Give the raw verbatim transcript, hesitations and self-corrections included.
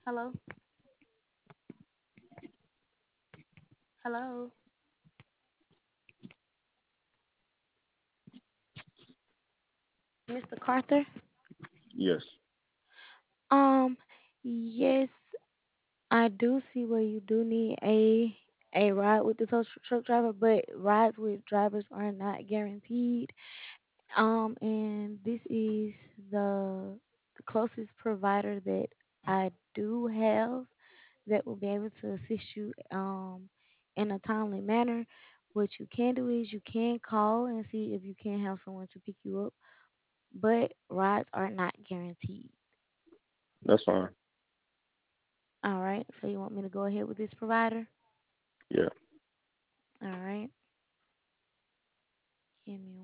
Hello? Hello? mister Carter? Yes, Um, yes, I do see where you do need a a ride with the tow tr- truck driver, but rides with drivers are not guaranteed. Um, and this is the, the closest provider that I do have that will be able to assist you um in a timely manner. What you can do is you can call and see if you can have someone to pick you up, but rides are not guaranteed. that's fine. All right, so you want me to go ahead with this provider? Yeah. All right, give me